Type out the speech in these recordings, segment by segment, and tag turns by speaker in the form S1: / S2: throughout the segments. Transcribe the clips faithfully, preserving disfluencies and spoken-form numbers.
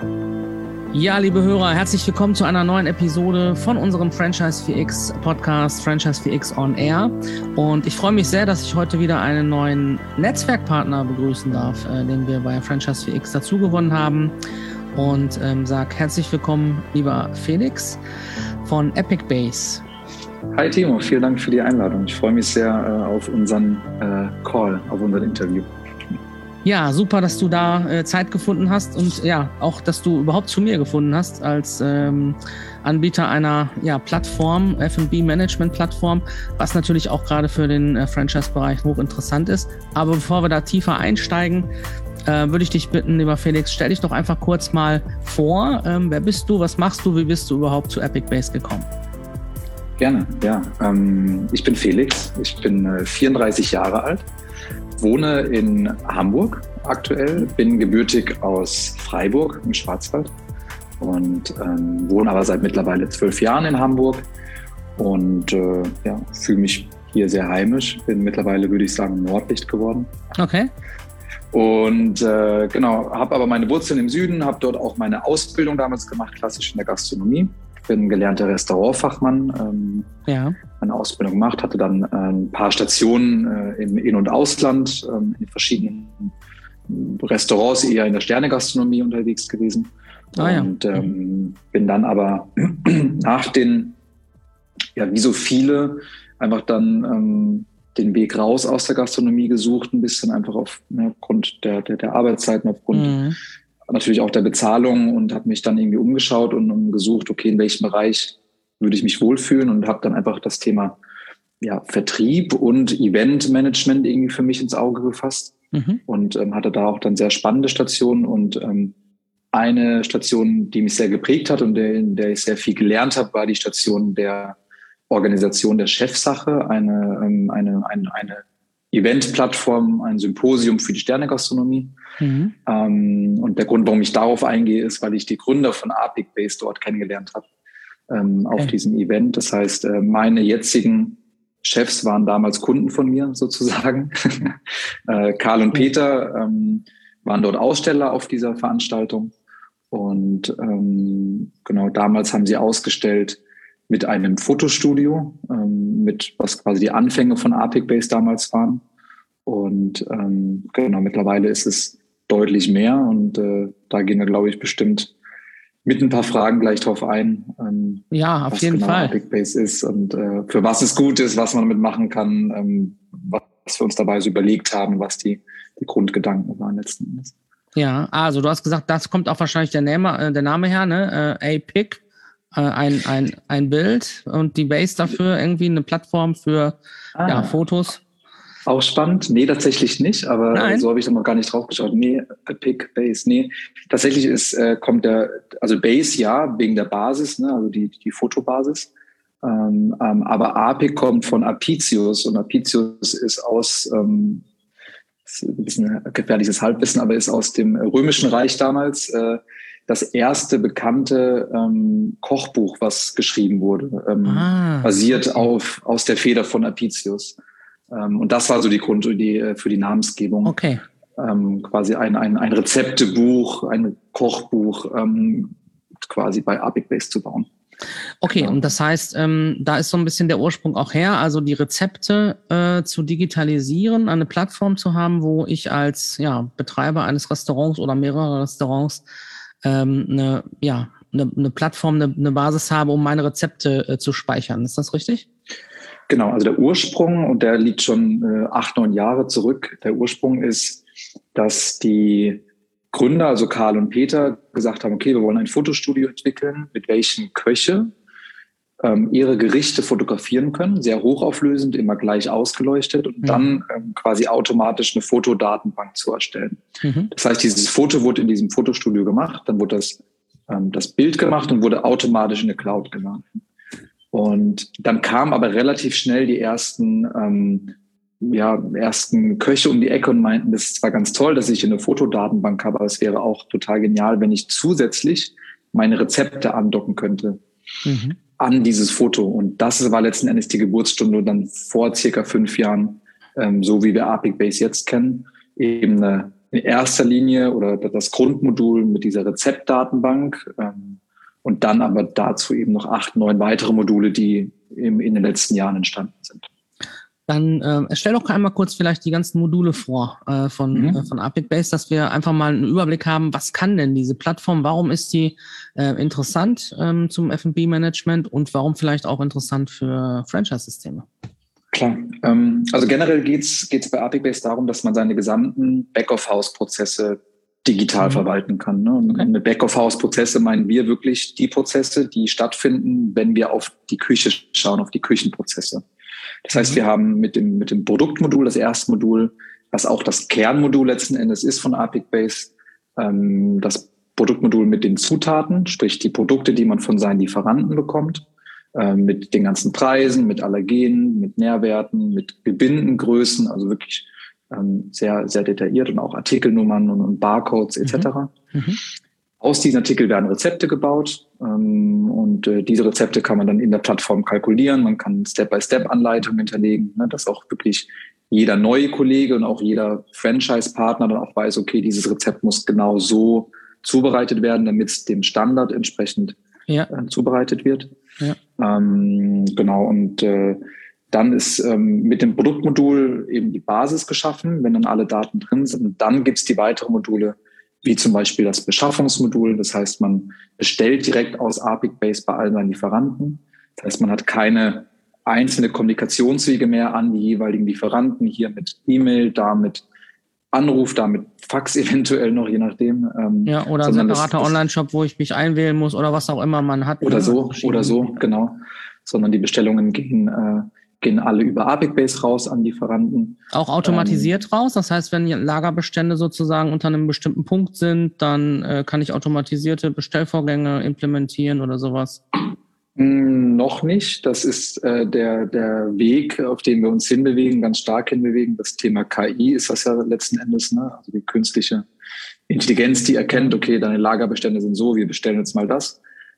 S1: Ja, liebe Hörer, herzlich willkommen zu einer neuen Episode von unserem Franchise vier X Podcast Franchise vier X on Air. Und ich freue mich sehr, dass ich heute wieder einen neuen Netzwerkpartner begrüßen darf, äh, den wir bei Franchise vier X dazu gewonnen haben. Und ähm, sage herzlich willkommen, lieber Felix von Epic Base.
S2: Hi Timo, vielen Dank für die Einladung. Ich freue mich sehr äh, auf unseren äh, Call, auf unser Interview.
S1: Ja, super, dass du da äh, Zeit gefunden hast und ja, auch, dass du überhaupt zu mir gefunden hast als ähm, Anbieter einer ja, Plattform, F und B-Management-Plattform, was natürlich auch gerade für den äh, Franchise-Bereich hochinteressant ist. Aber bevor wir da tiefer einsteigen, äh, würde ich dich bitten, lieber Felix, stell dich doch einfach kurz mal vor. Ähm, wer bist du, was machst du, wie bist du überhaupt zu Epic Base gekommen?
S2: Gerne, ja. Ähm, ich bin Felix, ich bin äh, vierunddreißig Jahre alt. Wohne in Hamburg aktuell, bin gebürtig aus Freiburg im Schwarzwald und ähm, wohne aber seit mittlerweile zwölf Jahren in Hamburg und äh, ja, fühle mich hier sehr heimisch. Bin mittlerweile, würde ich sagen, Nordlicht geworden.
S1: Okay.
S2: Und äh, genau, habe aber meine Wurzeln im Süden, habe dort auch meine Ausbildung damals gemacht, klassisch in der Gastronomie. Bin gelernter Restaurantfachmann, ähm, ja. Meine Ausbildung gemacht, hatte dann äh, ein paar Stationen äh, im In- und Ausland, ähm, in verschiedenen Restaurants, eher in der Sternegastronomie unterwegs gewesen. Ah, ja. Und ähm, bin dann aber nach den, ja wie so viele, einfach dann ähm, den Weg raus aus der Gastronomie gesucht, ein bisschen einfach auf, ne, aufgrund der, der, der Arbeitszeiten, aufgrund mhm. natürlich auch der Bezahlung und habe mich dann irgendwie umgeschaut und, und gesucht, okay, in welchem Bereich würde ich mich wohlfühlen und habe dann einfach das Thema ja, Vertrieb und Eventmanagement irgendwie für mich ins Auge gefasst mhm. und ähm, hatte da auch dann sehr spannende Stationen und ähm, eine Station, die mich sehr geprägt hat und der, in der ich sehr viel gelernt habe, war die Station der Organisation der Chefsache, eine, ähm, eine, eine, eine Eventplattform, ein Symposium für die Sternegastronomie. Mhm. Ähm, und der Grund, warum ich darauf eingehe, ist, weil ich die Gründer von Epic Base dort kennengelernt habe ähm, okay. auf diesem Event. Das heißt, äh, meine jetzigen Chefs waren damals Kunden von mir sozusagen. äh, Karl und Peter ähm, waren dort Aussteller auf dieser Veranstaltung. Und ähm, genau damals haben sie ausgestellt mit einem Fotostudio, ähm, mit was quasi die Anfänge von Epic Base damals waren. Und ähm, genau, mittlerweile ist es deutlich mehr und äh, da gehen wir, glaube ich, bestimmt mit ein paar Fragen gleich drauf ein. Ähm,
S1: ja, auf jeden
S2: genau
S1: Fall.
S2: Epic Base ist und äh, für was es gut ist, was man damit machen kann, ähm, was wir uns dabei so überlegt haben, was die, die Grundgedanken waren letzten Endes.
S1: Ja, also du hast gesagt, das kommt auch wahrscheinlich der Name, äh, der Name her, ne? Äh, Epic. Ein, ein, ein Bild und die Base dafür irgendwie eine Plattform für ah, ja, Fotos.
S2: Auch spannend. Nee, tatsächlich nicht, aber
S1: Nein.
S2: so habe ich da noch gar nicht drauf geschaut. Nee, Epic Base, nee. Tatsächlich ist, äh, kommt der, also Base ja, wegen der Basis, ne, also die, die Fotobasis. Ähm, ähm, aber Epic kommt von Apicius und Apicius ist aus, ähm, ist ein bisschen gefährliches Halbwissen, aber ist aus dem Römischen Reich damals, äh, das erste bekannte ähm, Kochbuch, was geschrieben wurde, ähm, ah, basiert okay. auf aus der Feder von Apicius. Ähm, und das war so die Grundidee für die Namensgebung.
S1: Okay.
S2: Ähm, quasi ein, ein, ein Rezeptebuch, ein Kochbuch ähm, quasi bei Epic Base zu bauen.
S1: Okay, genau. Und das heißt, ähm, da ist so ein bisschen der Ursprung auch her, also die Rezepte äh, zu digitalisieren, eine Plattform zu haben, wo ich als ja, Betreiber eines Restaurants oder mehrerer Restaurants ähm, eine, ja, eine, eine Plattform, eine, eine Basis habe, um meine Rezepte äh, zu speichern. Ist das richtig?
S2: Genau, also der Ursprung, und der liegt schon äh, acht, neun Jahre zurück, der Ursprung ist, dass die Gründer, also Karl und Peter, gesagt haben, okay, wir wollen ein Fotostudio entwickeln, mit welchen Köche ähm, ihre Gerichte fotografieren können, sehr hochauflösend, immer gleich ausgeleuchtet und mhm. dann ähm, quasi automatisch eine Fotodatenbank zu erstellen. Mhm. Das heißt, dieses Foto wurde in diesem Fotostudio gemacht, dann wurde das, ähm, das Bild gemacht und wurde automatisch in eine Cloud geladen. Und dann kamen aber relativ schnell die ersten, ähm, ja, ersten Köche um die Ecke und meinten, das ist zwar ganz toll, dass ich eine Fotodatenbank habe, aber es wäre auch total genial, wenn ich zusätzlich meine Rezepte andocken könnte mhm. an dieses Foto. Und das war letzten Endes die Geburtsstunde dann vor circa fünf Jahren, ähm, so wie wir Epic Base jetzt kennen, eben eine in erster Linie oder das Grundmodul mit dieser Rezeptdatenbank ähm, und dann aber dazu eben noch acht, neun weitere Module, die im, in den letzten Jahren entstanden sind.
S1: Dann äh, stell doch einmal kurz vielleicht die ganzen Module vor äh, von, mhm. äh, von APIC-Base, dass wir einfach mal einen Überblick haben, was kann denn diese Plattform, warum ist die äh, interessant ähm, zum F und B-Management und warum vielleicht auch interessant für Franchise-Systeme?
S2: Klar. Ähm, also generell geht es bei APIC-Base darum, dass man seine gesamten Back-of-House-Prozesse digital mhm. verwalten kann. Ne? Und okay. Mit Back-of-House-Prozesse meinen wir wirklich die Prozesse, die stattfinden, wenn wir auf die Küche schauen, auf die Küchenprozesse. Das heißt, wir haben mit dem, mit dem Produktmodul, das erste Modul, was auch das Kernmodul letzten Endes ist von APIC-Base, ähm, das Produktmodul mit den Zutaten, sprich die Produkte, die man von seinen Lieferanten bekommt, äh, mit den ganzen Preisen, mit Allergenen, mit Nährwerten, mit Gebindengrößen, also wirklich ähm, sehr, sehr detailliert und auch Artikelnummern und, und Barcodes et cetera. Mhm. Mhm. Aus diesen Artikeln werden Rezepte gebaut ähm, und äh, diese Rezepte kann man dann in der Plattform kalkulieren. Man kann Step-by-Step-Anleitungen hinterlegen, ne, dass auch wirklich jeder neue Kollege und auch jeder Franchise-Partner dann auch weiß, okay, dieses Rezept muss genau so zubereitet werden, damit es dem Standard entsprechend ja. äh, zubereitet wird. Ja. Ähm, genau, und äh, dann ist ähm, mit dem Produktmodul eben die Basis geschaffen, wenn dann alle Daten drin sind. Und dann gibt's die weiteren Module, wie zum Beispiel das Beschaffungsmodul. Das heißt, man bestellt direkt aus APIC-Base bei allen seinen Lieferanten. Das heißt, man hat keine einzelne Kommunikationswege mehr an die jeweiligen Lieferanten, hier mit E-Mail, da mit Anruf, da mit Fax eventuell noch, je nachdem.
S1: Ähm, ja, oder ein separater Online-Shop, wo ich mich einwählen muss oder was auch immer man hat.
S2: Oder so, oder so, genau. Sondern die Bestellungen gehen äh, gehen alle über APIC-Base raus an Lieferanten.
S1: Auch automatisiert ähm, raus? Das heißt, wenn Lagerbestände sozusagen unter einem bestimmten Punkt sind, dann äh, kann ich automatisierte Bestellvorgänge implementieren oder sowas?
S2: Mh, noch nicht. Das ist äh, der, der Weg, auf den wir uns hinbewegen, ganz stark hinbewegen. Das Thema K I ist das ja letzten Endes, ne? Also die künstliche Intelligenz, die erkennt, okay, deine Lagerbestände sind so, wir bestellen jetzt mal das.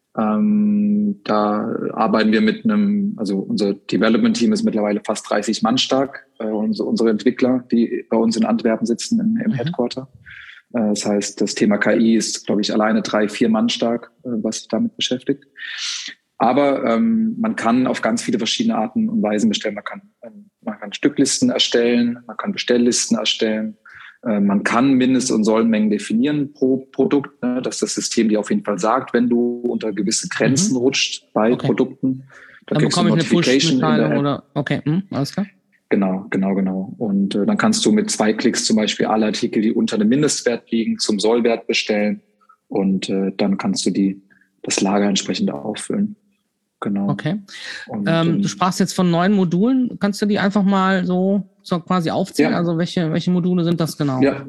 S2: Ähm, da arbeiten wir mit einem, also unser Development-Team ist mittlerweile fast dreißig Mann stark, äh, unsere, unsere Entwickler, die bei uns in Antwerpen sitzen im, im mhm. Headquarter. Äh, das heißt, das Thema K I ist, glaube ich, alleine drei, vier Mann stark, äh, was sich damit beschäftigt. Aber ähm, man kann auf ganz viele verschiedene Arten und Weisen bestellen. Man kann, ähm, man kann Stücklisten erstellen, man kann Bestelllisten erstellen. Man kann Mindest- und Sollmengen definieren pro Produkt, ne, dass das System dir auf jeden Fall sagt, wenn du unter gewisse Grenzen mhm. rutscht bei okay. Produkten.
S1: Dann, dann bekomme ich eine Push-Mitteilung oder okay, hm, alles klar.
S2: Genau, genau, genau. Und äh, dann kannst du mit zwei Klicks zum Beispiel alle Artikel, die unter einem Mindestwert liegen, zum Sollwert bestellen und äh, dann kannst du die das Lager entsprechend auffüllen. Genau.
S1: Okay. Und, ähm, du sprachst jetzt von neun Modulen. Kannst du die einfach mal so, so quasi aufzählen? Ja. Also welche, welche Module sind das genau?
S2: Ja.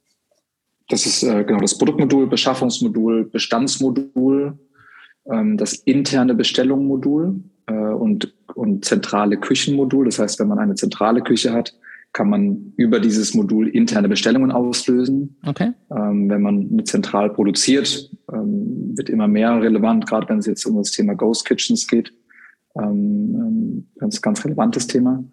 S2: Das ist äh, genau das Produktmodul, Beschaffungsmodul, Bestandsmodul, ähm, das interne Bestellungsmodul äh, und, und zentrale Küchenmodul. Das heißt, wenn man eine zentrale Küche hat, kann man über dieses Modul interne Bestellungen auslösen. Okay. Ähm, wenn man zentral produziert, ähm, wird immer mehr relevant, gerade wenn es jetzt um das Thema Ghost Kitchens geht. Ähm, ganz, ganz relevantes Thema.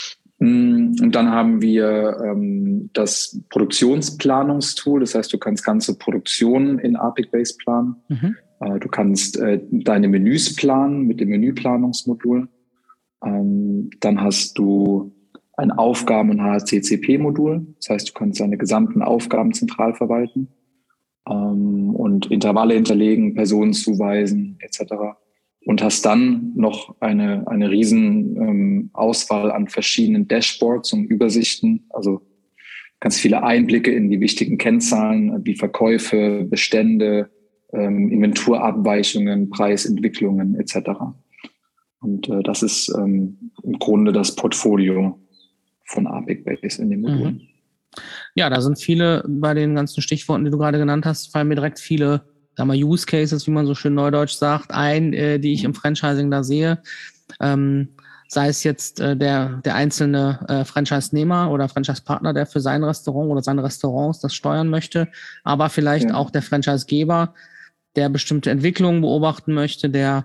S2: Und dann haben wir ähm, das Produktionsplanungstool. Das heißt, du kannst ganze Produktionen in APIC-Base planen. Mhm. Äh, du kannst äh, deine Menüs planen mit dem Menüplanungsmodul. Ähm, dann hast du ein Aufgaben- und H C C P-Modul. Das heißt, du kannst deine gesamten Aufgaben zentral verwalten ähm, und Intervalle hinterlegen, Personen zuweisen et cetera. Und hast dann noch eine, eine riesen ähm, Auswahl an verschiedenen Dashboards und Übersichten, also ganz viele Einblicke in die wichtigen Kennzahlen, wie Verkäufe, Bestände, ähm, Inventurabweichungen, Preisentwicklungen et cetera. Und äh, das ist ähm, im Grunde das Portfolio von APIC-Base in den Modulen. Mhm.
S1: Ja, da sind viele, bei den ganzen Stichworten, die du gerade genannt hast, fallen mir direkt viele, sagen wir, Use Cases, wie man so schön neudeutsch sagt, ein, äh, die ich im Franchising da sehe. Ähm, sei es jetzt äh, der, der einzelne äh, Franchise-Nehmer oder Franchise-Partner, der für sein Restaurant oder seine Restaurants das steuern möchte, aber vielleicht ja. auch der Franchise-Geber, der bestimmte Entwicklungen beobachten möchte, der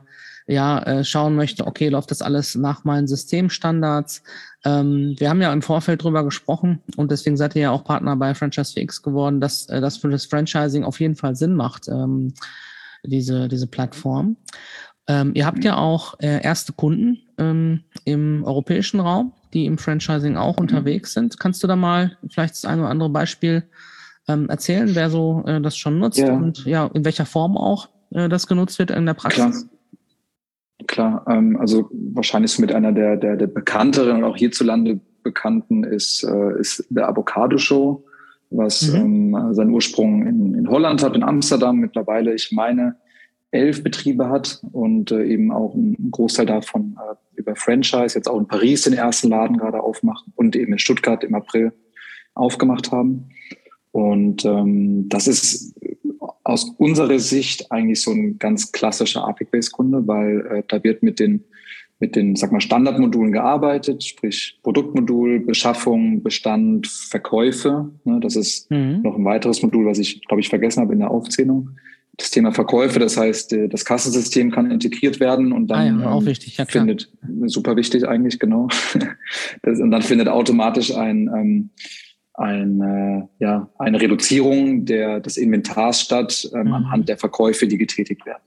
S1: ja, äh, schauen möchte, okay, läuft das alles nach meinen Systemstandards? Ähm, wir haben ja im Vorfeld drüber gesprochen und deswegen seid ihr ja auch Partner bei Franchise vier X geworden, dass äh, das für das Franchising auf jeden Fall Sinn macht, ähm, diese, diese Plattform. Ähm, ihr habt ja auch äh, erste Kunden ähm, im europäischen Raum, die im Franchising auch unterwegs sind. Kannst du da mal vielleicht das eine oder andere Beispiel ähm, erzählen, wer so äh, das schon nutzt ja. und ja, in welcher Form auch äh, das genutzt wird in der Praxis?
S2: Klar, Klar ähm, also wahrscheinlich so mit einer der, der, der bekannteren und auch hierzulande bekannten ist, äh, ist der Avocado Show, was mhm. ähm, seinen Ursprung in, in Holland hat, in Amsterdam mittlerweile, ich meine, elf Betriebe hat und äh, eben auch einen Großteil davon äh, über Franchise, jetzt auch in Paris den ersten Laden gerade aufmachen und eben in Stuttgart im April aufgemacht haben. Und ähm, das ist aus unserer Sicht eigentlich so ein ganz klassischer A P I-Based-Kunde, weil äh, da wird mit den, mit den, sag mal, Standardmodulen gearbeitet, sprich Produktmodul, Beschaffung, Bestand, Verkäufe. Ne, das ist mhm. noch ein weiteres Modul, was ich, glaube ich, vergessen habe in der Aufzählung. Das Thema Verkäufe, das heißt, das Kassensystem kann integriert werden und dann
S1: ah ja, auch wichtig, ja, klar.
S2: findet, super wichtig eigentlich, genau, das, und dann findet automatisch ein, ähm, ein, äh, ja, eine Reduzierung der, des Inventars statt, ähm, mhm. anhand der Verkäufe, die getätigt werden.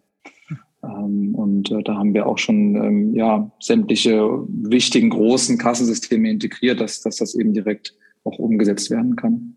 S2: Ähm, und äh, da haben wir auch schon ähm, ja, sämtliche wichtigen großen Kassensysteme integriert, dass, dass das eben direkt auch umgesetzt werden kann.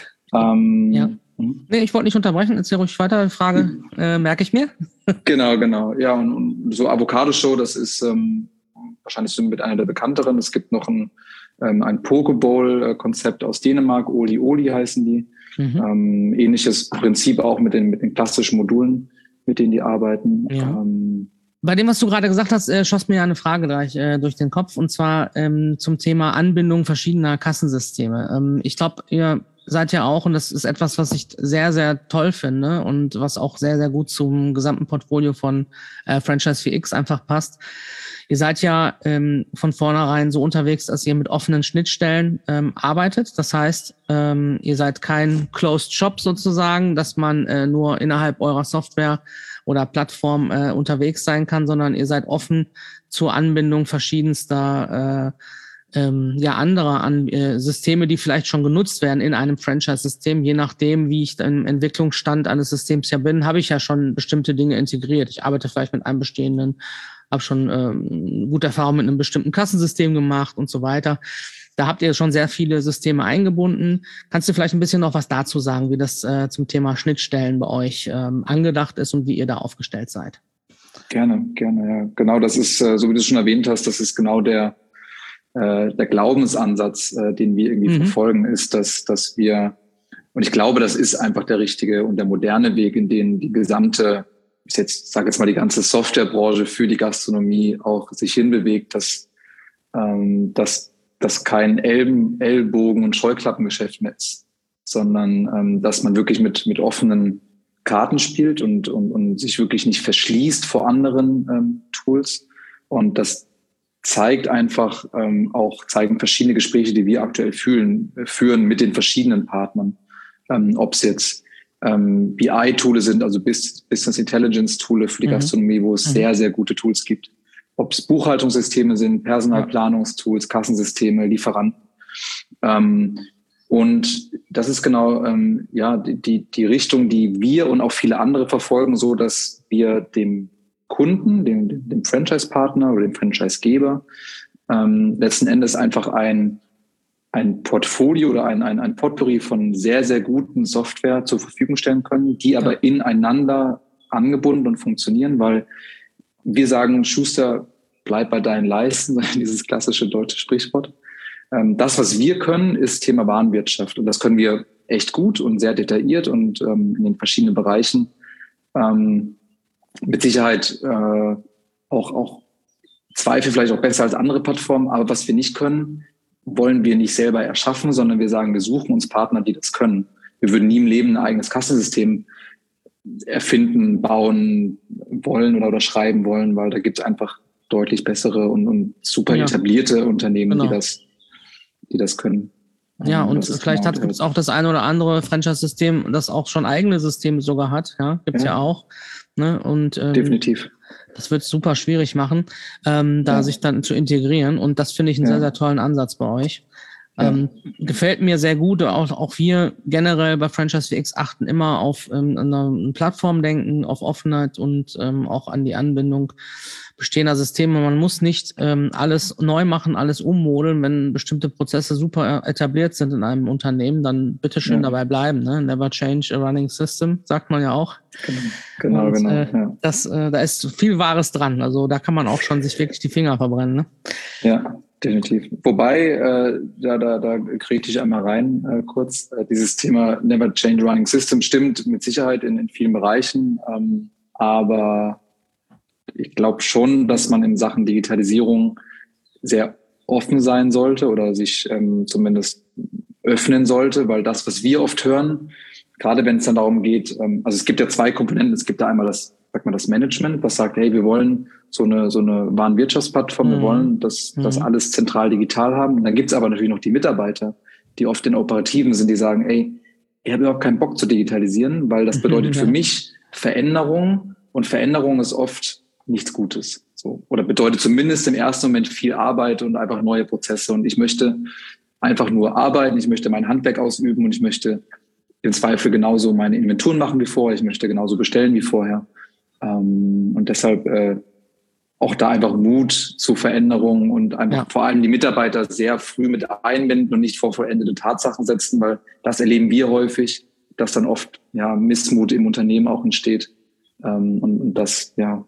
S2: Ähm,
S1: ja. Nee, ich wollte nicht unterbrechen, erzähl ruhig weiter, die Frage äh, merke ich mir.
S2: Genau, genau. Ja, und, und so Avocado Show, das ist ähm, wahrscheinlich so mit einer der bekannteren. Es gibt noch ein, ähm, ein Pokeball-Konzept aus Dänemark, Oli Oli heißen die. Mhm. Ähm, ähnliches Prinzip auch mit den, mit den klassischen Modulen, mit denen die arbeiten.
S1: Ja.
S2: Ähm,
S1: Bei dem, was du gerade gesagt hast, äh, schoss mir ja eine Frage gleich äh, durch den Kopf, und zwar ähm, zum Thema Anbindung verschiedener Kassensysteme. Ähm, ich glaube, ihr seid ja auch, und das ist etwas, was ich sehr, sehr toll finde und was auch sehr, sehr gut zum gesamten Portfolio von äh, Franchise vier X einfach passt. Ihr seid ja ähm, von vornherein so unterwegs, dass ihr mit offenen Schnittstellen ähm, arbeitet. Das heißt, ähm, ihr seid kein Closed Shop sozusagen, dass man äh, nur innerhalb eurer Software oder Plattform äh, unterwegs sein kann, sondern ihr seid offen zur Anbindung verschiedenster äh, ähm, ja anderer An äh, Systeme, die vielleicht schon genutzt werden in einem Franchise-System. Je nachdem, wie ich im Entwicklungsstand eines Systems ja bin, habe ich ja schon bestimmte Dinge integriert. Ich arbeite vielleicht mit einem bestehenden, habe schon ähm, gute Erfahrungen mit einem bestimmten Kassensystem gemacht und so weiter. Da habt ihr schon sehr viele Systeme eingebunden. Kannst du vielleicht ein bisschen noch was dazu sagen, wie das äh, zum Thema Schnittstellen bei euch ähm, angedacht ist und wie ihr da aufgestellt seid?
S2: Gerne, gerne, ja. Genau, das ist, äh, so wie du es schon erwähnt hast, das ist genau der äh, der Glaubensansatz, äh, den wir irgendwie mhm. verfolgen, ist, dass, dass wir, und ich glaube, das ist einfach der richtige und der moderne Weg, in den die gesamte, ich jetzt sage jetzt mal die ganze Softwarebranche für die Gastronomie auch sich hinbewegt, dass ähm, dass das kein Elben, Ellbogen- und Scheuklappengeschäft mehr ist, sondern ähm, dass man wirklich mit mit offenen Karten spielt und und, und sich wirklich nicht verschließt vor anderen ähm, Tools. Und das zeigt einfach ähm, auch, zeigen verschiedene Gespräche, die wir aktuell fühlen, führen mit den verschiedenen Partnern. Ähm, ob es jetzt ähm, B I-Tools sind, also Business Intelligence-Tools für die mhm. Gastronomie, wo es mhm. sehr, sehr gute Tools gibt. Ob es Buchhaltungssysteme sind, Personalplanungstools, Kassensysteme, Lieferanten. Ähm, und das ist genau ähm, ja die, die Richtung, die wir und auch viele andere verfolgen, so dass wir dem Kunden, dem, dem Franchise-Partner oder dem Franchise-Geber ähm, letzten Endes einfach ein, ein Portfolio oder ein, ein, ein Potpourri von sehr, sehr guten Software zur Verfügung stellen können, die aber ja. ineinander angebunden und funktionieren, weil wir sagen, Schuster, bleib bei deinen Leisten, dieses klassische deutsche Sprichwort. Ähm, das, was wir können, ist Thema Warenwirtschaft und das können wir echt gut und sehr detailliert und ähm, in den verschiedenen Bereichen ähm, mit Sicherheit äh, auch, auch Zweifel vielleicht auch besser als andere Plattformen, aber was wir nicht können, wollen wir nicht selber erschaffen, sondern wir sagen, wir suchen uns Partner, die das können. Wir würden nie im Leben ein eigenes Kassensystem erfinden, bauen wollen oder, oder schreiben wollen, weil da gibt es einfach deutlich bessere und, und super ja. etablierte Unternehmen, genau. die das, die das können.
S1: Ja, und vielleicht genau gibt es auch das eine oder andere Franchise-System, das auch schon eigene Systeme sogar hat. Ja, gibt's ja, ja auch. Ne? Und, ähm,
S2: definitiv.
S1: Das wird es super schwierig machen, ähm, da ja. sich dann zu integrieren. Und das finde ich einen ja. sehr, sehr tollen Ansatz bei euch. Ja. Ähm, gefällt mir sehr gut. Auch, auch wir generell bei Franchise V X achten immer auf ähm, eine Plattform denken, auf Offenheit und ähm, auch an die Anbindung bestehender Systeme. Man muss nicht ähm, alles neu machen, alles ummodeln. Wenn bestimmte Prozesse super etabliert sind in einem Unternehmen, dann bitteschön ja. dabei bleiben. Ne? Never change a running system, sagt man ja auch.
S2: Genau, genau. Und, genau
S1: äh, ja. das, äh, da ist viel Wahres dran. Also da kann man auch schon sich wirklich die Finger verbrennen. Ne?
S2: Ja, definitiv. Wobei, äh, da, da, da kriege ich einmal rein äh, kurz, äh, dieses Thema Never change a running system stimmt mit Sicherheit in, in vielen Bereichen, ähm, aber ich glaube schon, dass man in Sachen Digitalisierung sehr offen sein sollte oder sich ähm, zumindest öffnen sollte, weil das, was wir oft hören, gerade wenn es dann darum geht, ähm, also es gibt ja zwei Komponenten. Es gibt da einmal das, sagt man, das Management, was sagt, hey, wir wollen so eine so eine Warenwirtschaftsplattform, mhm. wir wollen das, mhm. das alles zentral digital haben. Und dann gibt es aber natürlich noch die Mitarbeiter, die oft in Operativen sind, die sagen, ey, ich habe überhaupt keinen Bock zu digitalisieren, weil das bedeutet ja. für mich Veränderung und Veränderung ist oft nichts Gutes. So. Oder bedeutet zumindest im ersten Moment viel Arbeit und einfach neue Prozesse. Und ich möchte einfach nur arbeiten, ich möchte mein Handwerk ausüben und ich möchte im Zweifel genauso meine Inventuren machen wie vorher, ich möchte genauso bestellen wie vorher. Ähm, und deshalb äh, auch da einfach Mut zu Veränderungen und einfach ja. vor allem die Mitarbeiter sehr früh mit einbinden und nicht vor vollendete Tatsachen setzen, weil das erleben wir häufig, dass dann oft ja Missmut im Unternehmen auch entsteht. Ähm, und, und das, ja,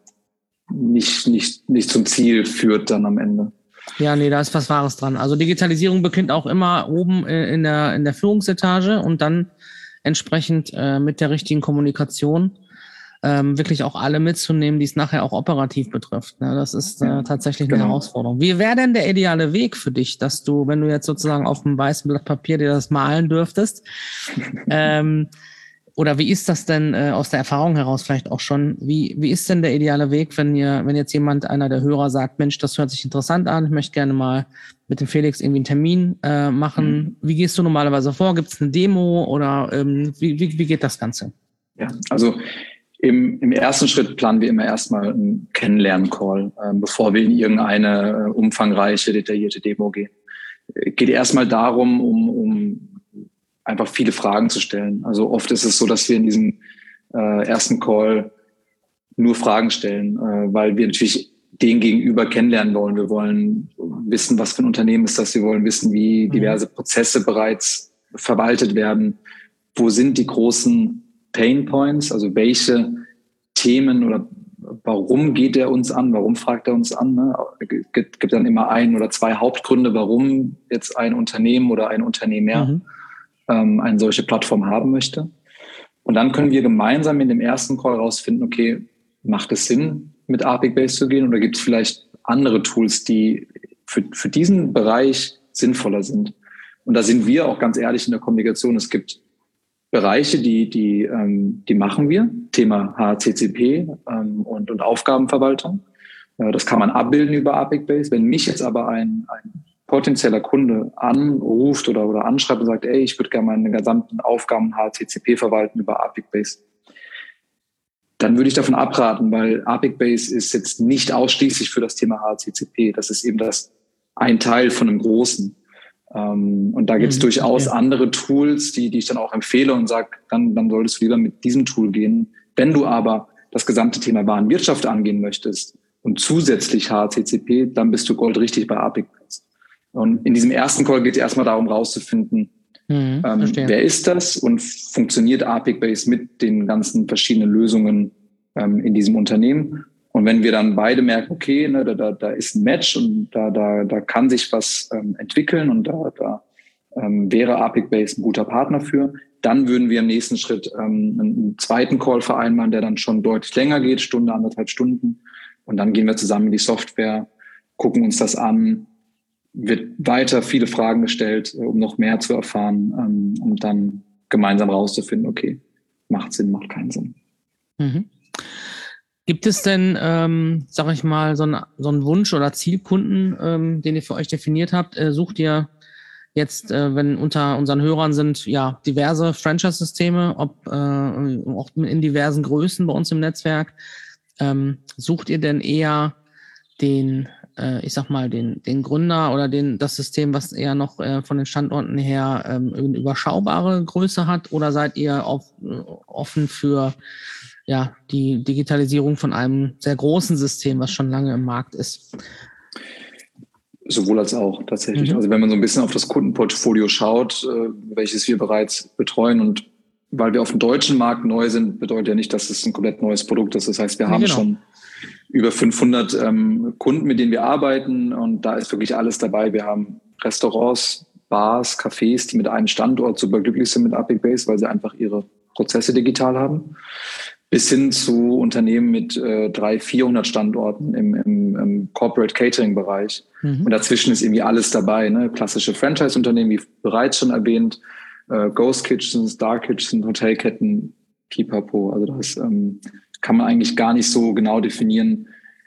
S2: nicht, nicht, nicht zum Ziel führt dann am Ende.
S1: Ja, nee, da ist was Wahres dran. Also Digitalisierung beginnt auch immer oben in der, in der Führungsetage und dann entsprechend äh, mit der richtigen Kommunikation ähm, wirklich auch alle mitzunehmen, die es nachher auch operativ betrifft. Ne? Das ist äh, ja, tatsächlich genau. eine Herausforderung. Wie wäre denn der ideale Weg für dich, dass du, wenn du jetzt sozusagen auf einem weißen Blatt Papier dir das malen dürftest, ähm, oder wie ist das denn äh, aus der Erfahrung heraus vielleicht auch schon? Wie, wie ist denn der ideale Weg, wenn ihr, wenn jetzt jemand, einer der Hörer sagt, Mensch, das hört sich interessant an, ich möchte gerne mal mit dem Felix irgendwie einen Termin äh, machen. Mhm. Wie gehst du normalerweise vor? Gibt es eine Demo oder ähm, wie, wie, wie geht das Ganze?
S2: Ja, also im, im ersten Schritt planen wir immer erstmal einen Kennenlernen-Call, äh, bevor wir in irgendeine äh, umfangreiche, detaillierte Demo gehen. Es geht erstmal darum, um, um einfach viele Fragen zu stellen. Also oft ist es so, dass wir in diesem äh, ersten Call nur Fragen stellen, äh, weil wir natürlich den Gegenüber kennenlernen wollen. Wir wollen wissen, was für ein Unternehmen ist das. Wir wollen wissen, wie diverse Prozesse bereits verwaltet werden. Wo sind die großen Pain Points? Also welche Themen oder warum geht er uns an? Warum fragt er uns an? Ne? Es gibt, gibt dann immer ein oder zwei Hauptgründe, warum jetzt ein Unternehmen oder ein Unternehmer mhm. eine solche Plattform haben möchte. Und dann können wir gemeinsam in dem ersten Call rausfinden, okay, macht es Sinn, mit Apicbase zu gehen oder gibt es vielleicht andere Tools, die für, für diesen Bereich sinnvoller sind? Und da sind wir auch ganz ehrlich in der Kommunikation. Es gibt Bereiche, die, die, ähm, die machen wir, Thema H C C P ähm, und, und Aufgabenverwaltung. Äh, das kann man abbilden über Apicbase. Wenn mich jetzt aber ein, ein potenzieller Kunde anruft oder, oder anschreibt und sagt, ey, ich würde gerne meine gesamten Aufgaben H C C P verwalten über Apicbase, dann würde ich davon abraten, weil Apicbase ist jetzt nicht ausschließlich für das Thema H C C P. Das ist eben das ein Teil von einem Großen. Und da gibt es mhm, durchaus okay. andere Tools, die, die ich dann auch empfehle und sage, dann, dann solltest du lieber mit diesem Tool gehen. Wenn du aber das gesamte Thema Warenwirtschaft angehen möchtest und zusätzlich H C C P, dann bist du goldrichtig bei Apicbase. Und in diesem ersten Call geht es erstmal darum, rauszufinden, mhm, ähm, wer ist das und funktioniert Apicbase mit den ganzen verschiedenen Lösungen ähm, in diesem Unternehmen. Und wenn wir dann beide merken, okay, ne, da, da, da ist ein Match und da, da, da kann sich was ähm, entwickeln und da, da ähm, wäre Apicbase ein guter Partner für, dann würden wir im nächsten Schritt ähm, einen zweiten Call vereinbaren, der dann schon deutlich länger geht, Stunde, anderthalb Stunden. Und dann gehen wir zusammen in die Software, gucken uns das an, wird weiter viele Fragen gestellt, um noch mehr zu erfahren, ähm, um dann gemeinsam rauszufinden, okay, macht Sinn, macht keinen Sinn.
S1: Mhm. Gibt es denn, ähm, sag ich mal, so einen so einen Wunsch oder Zielkunden, ähm, den ihr für euch definiert habt? Äh, sucht ihr jetzt, äh, wenn unter unseren Hörern sind, ja, diverse Franchise-Systeme, ob äh, auch in diversen Größen bei uns im Netzwerk, Ähm, sucht ihr denn eher den, äh, ich sag mal, den, den Gründer oder den, das System, was eher noch äh, von den Standorten her ähm, eine überschaubare Größe hat, oder seid ihr auf, äh, offen für ja, die Digitalisierung von einem sehr großen System, was schon lange im Markt ist?
S2: Sowohl als auch tatsächlich. Mhm. Also wenn man so ein bisschen auf das Kundenportfolio schaut, äh, welches wir bereits betreuen, und weil wir auf dem deutschen Markt neu sind, bedeutet ja nicht, dass es ein komplett neues Produkt ist. Das heißt, wir haben genau. schon über fünfhundert ähm, Kunden, mit denen wir arbeiten, und da ist wirklich alles dabei. Wir haben Restaurants, Bars, Cafés, die mit einem Standort super glücklich sind mit ApicBase, weil sie einfach ihre Prozesse digital haben, bis hin zu Unternehmen mit äh, dreihundert, vierhundert Standorten im, im, im Corporate Catering Bereich. Mhm. Und dazwischen ist irgendwie alles dabei, ne? Klassische Franchise-Unternehmen, wie bereits schon erwähnt, äh, Ghost Kitchens, Dark Kitchens, Hotelketten, Pipapo. Also das ähm, kann man eigentlich gar nicht so genau definieren,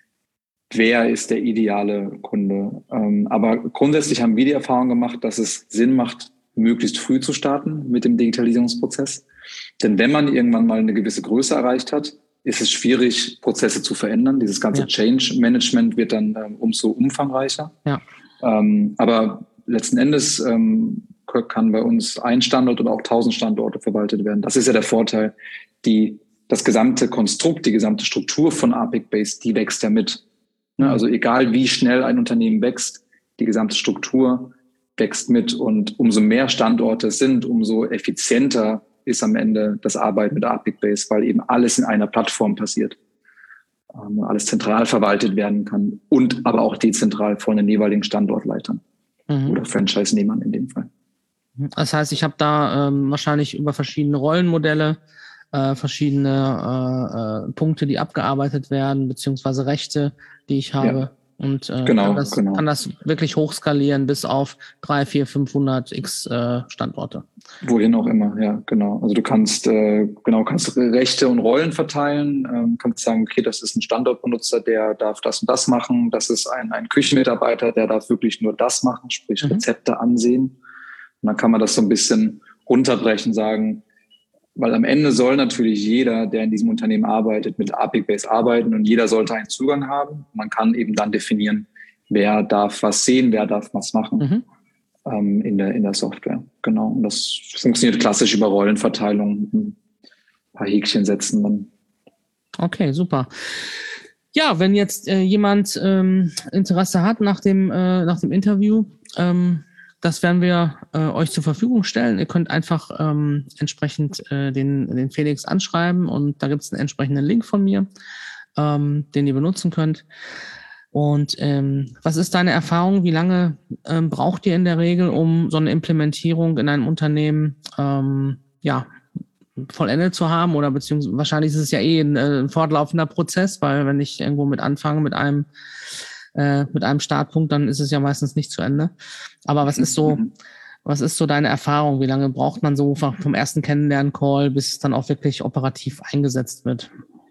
S2: wer ist der ideale Kunde. Ähm, aber grundsätzlich haben wir die Erfahrung gemacht, dass es Sinn macht, möglichst früh zu starten mit dem Digitalisierungsprozess. Denn wenn man irgendwann mal eine gewisse Größe erreicht hat, ist es schwierig, Prozesse zu verändern. Dieses ganze ja. Change Management wird dann ähm, umso umfangreicher. Ja. Ähm, aber letzten Endes ähm, kann bei uns ein Standort oder auch tausend Standorte verwaltet werden. Das ist ja der Vorteil. Die, das gesamte Konstrukt, die gesamte Struktur von ApicBase, die wächst ja mit. Mhm. Also egal wie schnell ein Unternehmen wächst, die gesamte Struktur wächst mit. Und umso mehr Standorte es sind, umso effizienter ist am Ende das Arbeiten mit ApicBase, weil eben alles in einer Plattform passiert. Ähm, alles zentral verwaltet werden kann und aber auch dezentral von den jeweiligen Standortleitern mhm. oder Franchise-Nehmern in dem Fall.
S1: Das heißt, ich habe da ähm, wahrscheinlich über verschiedene Rollenmodelle, äh, verschiedene äh, äh, Punkte, die abgearbeitet werden, beziehungsweise Rechte, die ich habe. Ja. Und äh,
S2: genau,
S1: kann, das,
S2: genau.
S1: kann das wirklich hochskalieren bis auf drei, vier, fünfhundert x äh, Standorte.
S2: Wohin auch immer, ja, genau. Also du kannst äh, genau kannst Rechte und Rollen verteilen, ähm, kannst sagen, okay, das ist ein Standortbenutzer, der darf das und das machen. Das ist ein, ein Küchenmitarbeiter, der darf wirklich nur das machen, sprich mhm. Rezepte ansehen. Und dann kann man das so ein bisschen runterbrechen, sagen, weil am Ende soll natürlich jeder, der in diesem Unternehmen arbeitet, mit ApicBase arbeiten, und jeder sollte einen Zugang haben. Man kann eben dann definieren, wer darf was sehen, wer darf was machen mhm. ähm, in der, in der Software. Genau. Und das funktioniert klassisch über Rollenverteilung, ein paar Häkchen setzen dann.
S1: Okay, super. Ja, wenn jetzt äh, jemand ähm, Interesse hat nach dem, äh, nach dem Interview, ähm, das werden wir äh, euch zur Verfügung stellen. Ihr könnt einfach ähm, entsprechend äh, den, den Felix anschreiben, und da gibt es einen entsprechenden Link von mir, ähm, den ihr benutzen könnt. Und ähm, was ist deine Erfahrung? Wie lange ähm, braucht ihr in der Regel, um so eine Implementierung in einem Unternehmen ähm, ja, vollendet zu haben? Oder beziehungsweise wahrscheinlich ist es ja eh ein, ein fortlaufender Prozess, weil wenn ich irgendwo mit anfange mit einem Äh, mit einem Startpunkt, dann ist es ja meistens nicht zu Ende. Aber was ist so, was ist so deine Erfahrung? Wie lange braucht man so vom ersten Kennenlernen-Call, bis es dann auch wirklich operativ eingesetzt wird?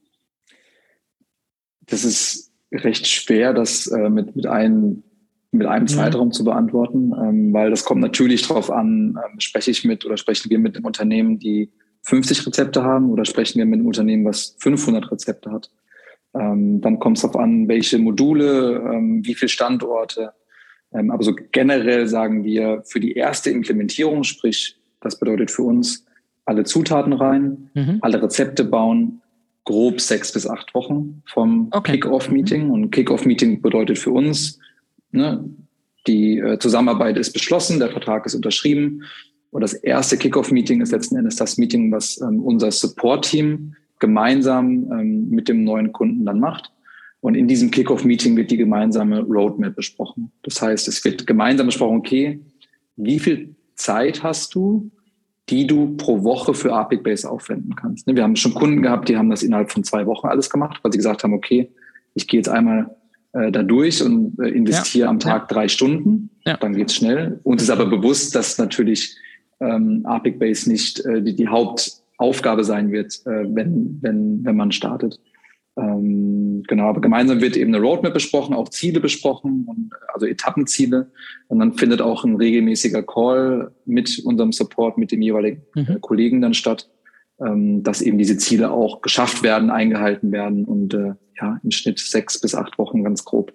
S2: Das ist recht schwer, das äh, mit, mit, einem, mit einem Zeitraum mhm. zu beantworten, ähm, weil das kommt natürlich drauf an, ähm, spreche ich mit oder sprechen wir mit einem Unternehmen, die fünfzig Rezepte haben, oder sprechen wir mit einem Unternehmen, was fünfhundert Rezepte hat. Ähm, dann kommt es darauf an, welche Module, ähm, wie viele Standorte. Ähm, aber so generell sagen wir, für die erste Implementierung, sprich, das bedeutet für uns, alle Zutaten rein, mhm. alle Rezepte bauen, grob sechs bis acht Wochen vom okay. Kick-Off-Meeting. Und Kick-Off-Meeting bedeutet für uns, ne, die äh, Zusammenarbeit ist beschlossen, der Vertrag ist unterschrieben. Und das erste Kick-Off-Meeting ist letzten Endes das Meeting, was ähm, unser Support-Team gemeinsam ähm, mit dem neuen Kunden dann macht. Und in diesem Kick-Off-Meeting wird die gemeinsame Roadmap besprochen. Das heißt, es wird gemeinsam besprochen, okay, wie viel Zeit hast du, die du pro Woche für ApicBase aufwenden kannst. Wir haben schon Kunden gehabt, die haben das innerhalb von zwei Wochen alles gemacht, weil sie gesagt haben, okay, ich gehe jetzt einmal äh, da durch und äh, investiere ja. am Tag ja. drei Stunden, ja. dann geht's schnell. Uns ist aber bewusst, dass natürlich ähm, ApicBase nicht äh, die, die Hauptaufgabe sein wird, äh, wenn, wenn, wenn man startet. Ähm, genau, aber gemeinsam wird eben eine Roadmap besprochen, auch Ziele besprochen, und, also Etappenziele. Und dann findet auch ein regelmäßiger Call mit unserem Support, mit dem jeweiligen mhm. Kollegen dann statt, ähm, dass eben diese Ziele auch geschafft werden, eingehalten werden und äh, ja, im Schnitt sechs bis acht Wochen ganz grob.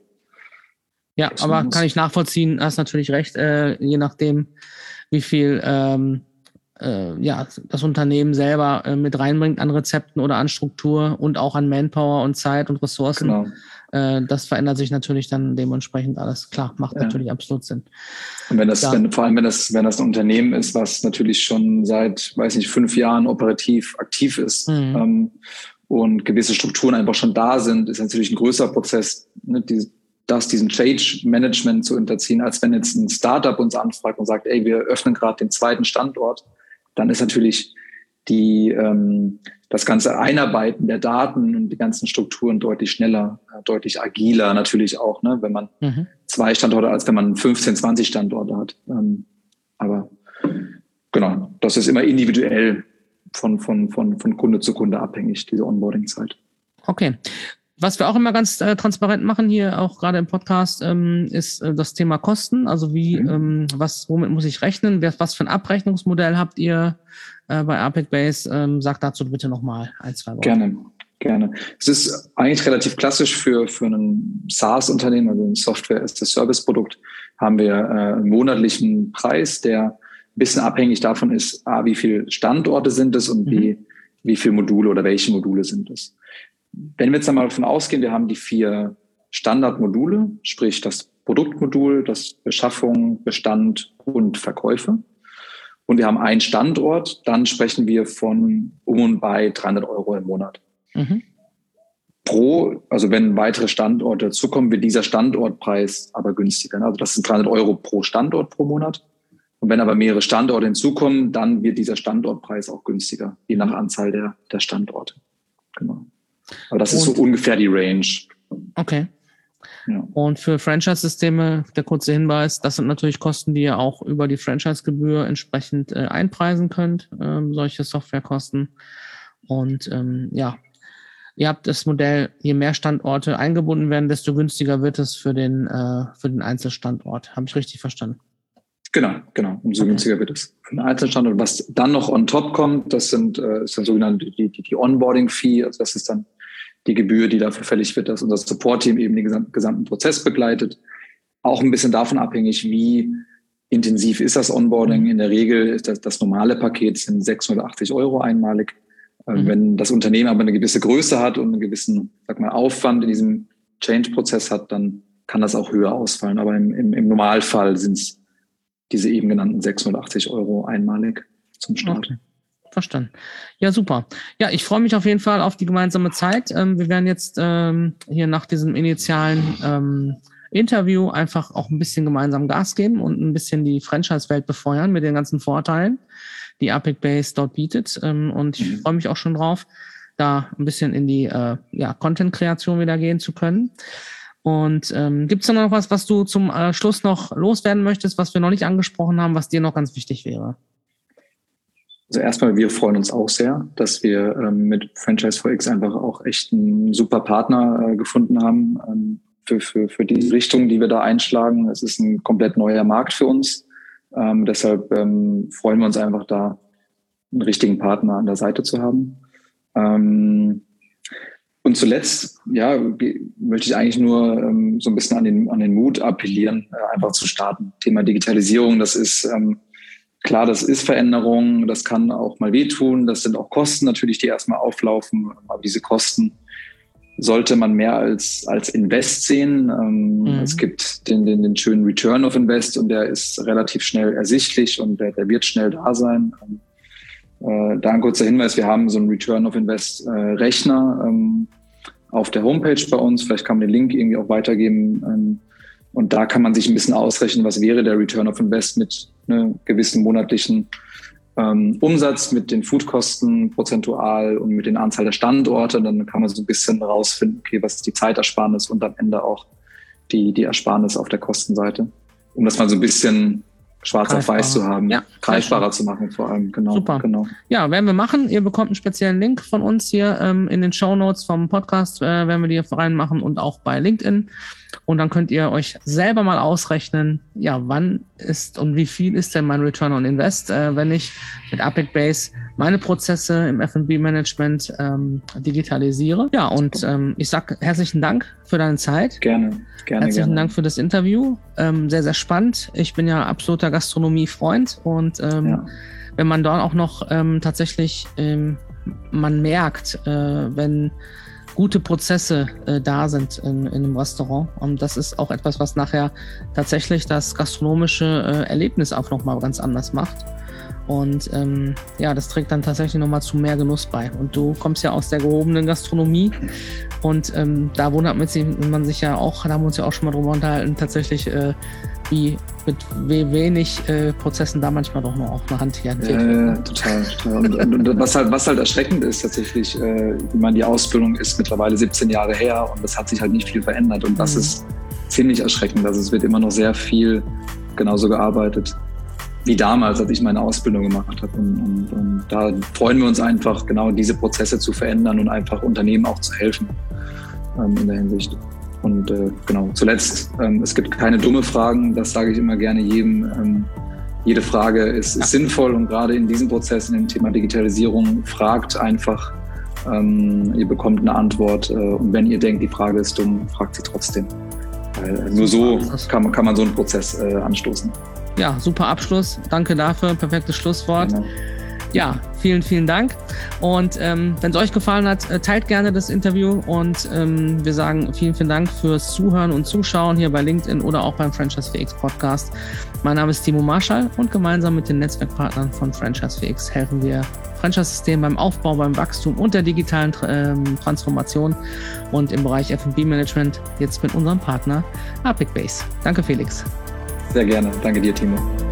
S1: Ja, aber kann ich nachvollziehen, hast natürlich recht, äh, je nachdem, wie viel ähm, äh, ja, das Unternehmen selber äh, mit reinbringt an Rezepten oder an Struktur und auch an Manpower und Zeit und Ressourcen. Genau. Äh, das verändert sich natürlich dann dementsprechend alles. Klar, macht ja. natürlich absolut Sinn.
S2: Und wenn das, ja. wenn, vor allem wenn das, wenn das ein Unternehmen ist, was natürlich schon seit, weiß nicht, fünf Jahren operativ aktiv ist, mhm. ähm, und gewisse Strukturen einfach schon da sind, ist natürlich ein größerer Prozess, ne, die, das diesen Change-Management zu unterziehen, als wenn jetzt ein Startup uns anfragt und sagt, ey, wir öffnen gerade den zweiten Standort, dann ist natürlich die, ähm, das ganze Einarbeiten der Daten und die ganzen Strukturen deutlich schneller, äh, deutlich agiler natürlich auch, ne, wenn man mhm. zwei Standorte, als wenn man fünfzehn, zwanzig Standorte hat. Ähm, aber genau, das ist immer individuell von, von, von, von Kunde zu Kunde abhängig, diese Onboarding-Zeit.
S1: Okay. Was wir auch immer ganz äh, transparent machen hier, auch gerade im Podcast, ähm, ist äh, das Thema Kosten. Also wie, mhm. ähm, was, womit muss ich rechnen? Was für ein Abrechnungsmodell habt ihr äh, bei APICBase? Ähm, sagt dazu bitte nochmal ein, zwei Worte.
S2: Gerne, gerne. Es ist eigentlich relativ klassisch für, für ein SaaS-Unternehmen, also ein Software-as-a-Service-Produkt, haben wir äh, einen monatlichen Preis, der ein bisschen abhängig davon ist, ah, wie viele Standorte sind es und mhm. wie, wie viele Module oder welche Module sind es. Wenn wir jetzt einmal davon ausgehen, wir haben die vier Standardmodule, sprich das Produktmodul, das Beschaffung, Bestand und Verkäufe. Und wir haben einen Standort, dann sprechen wir von um und bei dreihundert Euro im Monat. Mhm. Pro, also wenn weitere Standorte dazukommen, wird dieser Standortpreis aber günstiger. Also das sind dreihundert Euro pro Standort pro Monat. Und wenn aber mehrere Standorte hinzukommen, dann wird dieser Standortpreis auch günstiger, je nach Anzahl der, der Standorte. Genau. Aber das ist und, so ungefähr die Range.
S1: Okay. Ja. Und für Franchise-Systeme, der kurze Hinweis, das sind natürlich Kosten, die ihr auch über die Franchise-Gebühr entsprechend äh, einpreisen könnt, ähm, solche Softwarekosten. Und ähm, ja, ihr habt das Modell, je mehr Standorte eingebunden werden, desto günstiger wird es für den, äh, für den Einzelstandort. Habe ich richtig verstanden?
S2: Genau, genau. Umso okay. günstiger wird es für den Einzelstandort. Was dann noch on top kommt, das sind, äh, ist dann sogenannte die, die, die Onboarding-Fee. Also das ist dann die Gebühr, die dafür fällig wird, dass unser Support-Team eben den gesamten, gesamten Prozess begleitet. Auch ein bisschen davon abhängig, wie intensiv ist das Onboarding. In der Regel ist das, das normale Paket sind sechshundertachtzig Euro einmalig. Mhm. Wenn das Unternehmen aber eine gewisse Größe hat und einen gewissen, sag mal, Aufwand in diesem Change-Prozess hat, dann kann das auch höher ausfallen. Aber im, im, im Normalfall sind es diese eben genannten sechshundertachtzig Euro einmalig zum Start.
S1: Okay. Verstanden. Ja, super. Ja, ich freue mich auf jeden Fall auf die gemeinsame Zeit. Ähm, wir werden jetzt ähm, hier nach diesem initialen ähm, Interview einfach auch ein bisschen gemeinsam Gas geben und ein bisschen die Franchise-Welt befeuern mit den ganzen Vorteilen, die APICBase dort bietet. Ähm, und ich mhm. freue mich auch schon drauf, da ein bisschen in die äh, ja, Content-Kreation wieder gehen zu können. Und ähm, gibt es da noch was, was du zum äh, Schluss noch loswerden möchtest, was wir noch nicht angesprochen haben, was dir noch ganz wichtig wäre?
S2: Also erstmal, wir freuen uns auch sehr, dass wir ähm, mit Franchise four X einfach auch echt einen super Partner äh, gefunden haben ähm, für, für, für die Richtung, die wir da einschlagen. Es ist ein komplett neuer Markt für uns. Ähm, deshalb ähm, freuen wir uns einfach, da einen richtigen Partner an der Seite zu haben. Ähm, und zuletzt, ja, möchte ich eigentlich nur ähm, so ein bisschen an den, an den Mut appellieren, äh, einfach zu starten. Thema Digitalisierung, das ist ähm, klar, das ist Veränderung, das kann auch mal wehtun, das sind auch Kosten natürlich, die erstmal auflaufen, aber diese Kosten sollte man mehr als, als Invest sehen. Ähm, mhm. Es gibt den, den, den schönen Return of Invest und der ist relativ schnell ersichtlich und der, der wird schnell da sein. Äh, da ein kurzer Hinweis, wir haben so einen Return of Invest äh, Rechner ähm, auf der Homepage bei uns, vielleicht kann man den Link irgendwie auch weitergeben. Ähm, Und da kann man sich ein bisschen ausrechnen, was wäre der Return of Invest mit einem gewissen monatlichen ähm, Umsatz, mit den Foodkosten prozentual und mit der Anzahl der Standorte. Und dann kann man so ein bisschen rausfinden, okay, was ist die Zeitersparnis und am Ende auch die, die Ersparnis auf der Kostenseite. Um das mal so ein bisschen schwarz auf weiß zu haben, ja, greifbarer zu machen vor allem. Genau,
S1: super.
S2: Genau.
S1: Ja, werden wir machen. Ihr bekommt einen speziellen Link von uns hier ähm, in den Shownotes vom Podcast, äh, werden wir die reinmachen und auch bei LinkedIn. Und dann könnt ihr euch selber mal ausrechnen, ja, wann ist und wie viel ist denn mein Return on Invest, äh, wenn ich mit APICBase meine Prozesse im F und B-Management ähm, digitalisiere. Ja, und ähm, ich sage herzlichen Dank für deine Zeit.
S2: Gerne, gerne,
S1: Herzlichen
S2: gerne.
S1: Dank für das Interview. Ähm, sehr, sehr spannend. Ich bin ja absoluter Gastronomie-Freund und ähm, ja. wenn man dort auch noch ähm, tatsächlich, ähm, man merkt, äh, wenn gute Prozesse äh, da sind in, in einem Restaurant. Und das ist auch etwas, was nachher tatsächlich das gastronomische äh, Erlebnis auch nochmal ganz anders macht. Und ähm, ja, das trägt dann tatsächlich nochmal zu mehr Genuss bei. Und du kommst ja aus der gehobenen Gastronomie und ähm, da wundert man sich ja auch, da haben wir uns ja auch schon mal drüber unterhalten, tatsächlich äh, wie mit wenig äh, Prozessen da manchmal doch noch auf eine Hand hier
S2: entwickelt. Ja, ja, total. total. Und, und, und was, halt, was halt erschreckend ist tatsächlich, äh, ich meine, die Ausbildung ist mittlerweile siebzehn Jahre her und es hat sich halt nicht viel verändert. Und das mhm. ist ziemlich erschreckend. Also es wird immer noch sehr viel genauso gearbeitet wie damals, als ich meine Ausbildung gemacht habe. Und, und, und da freuen wir uns einfach, genau diese Prozesse zu verändern und einfach Unternehmen auch zu helfen ähm, in der Hinsicht. Und äh, genau, zuletzt, ähm, es gibt keine dumme Fragen, das sage ich immer gerne jedem. Ähm, jede Frage ist, ist sinnvoll und gerade in diesem Prozess, in dem Thema Digitalisierung, fragt einfach, ähm, ihr bekommt eine Antwort äh, und wenn ihr denkt, die Frage ist dumm, fragt sie trotzdem. Weil äh, nur so kann, kann man so einen Prozess äh, anstoßen.
S1: Ja, super Abschluss. Danke dafür. Perfektes Schlusswort. Genau. Ja, vielen, vielen Dank. Und ähm, wenn es euch gefallen hat, teilt gerne das Interview und ähm, wir sagen vielen, vielen Dank fürs Zuhören und Zuschauen hier bei LinkedIn oder auch beim Franchise vier X Podcast. Mein Name ist Timo Marschall und gemeinsam mit den Netzwerkpartnern von Franchise vier X helfen wir Franchise-Systemen beim Aufbau, beim Wachstum und der digitalen ähm, Transformation und im Bereich F und B-Management jetzt mit unserem Partner Apicbase. Danke, Felix.
S2: Sehr gerne. Danke dir, Timo.